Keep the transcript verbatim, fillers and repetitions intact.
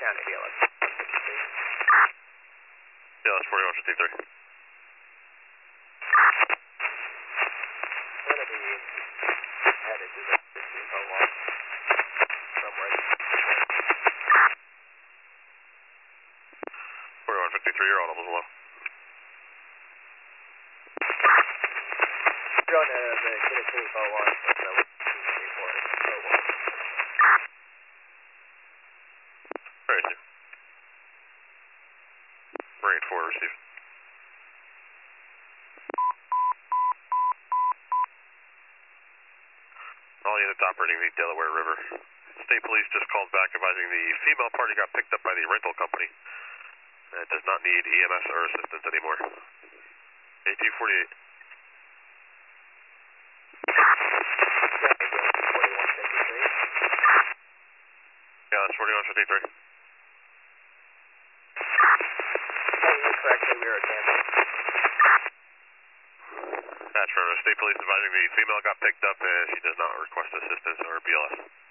County, B L S. B L S forty-one fifty-three. Gonna be headed to the fifteen oh one somewhere. forty-one fifty-three, you're audible below. Going to the Kitty oh one, but no, oh one. Very soon. Marine four, receive. All units operating the Delaware River. State Police just called back advising the female party got picked up by the rental company. It does not need E M S or assistance anymore. A T forty-eight. Yeah, that's forty-one fifty-three. Correctly, we are at Tampa. That's from State Police advising the female got picked up and she does not request assistance or B L S.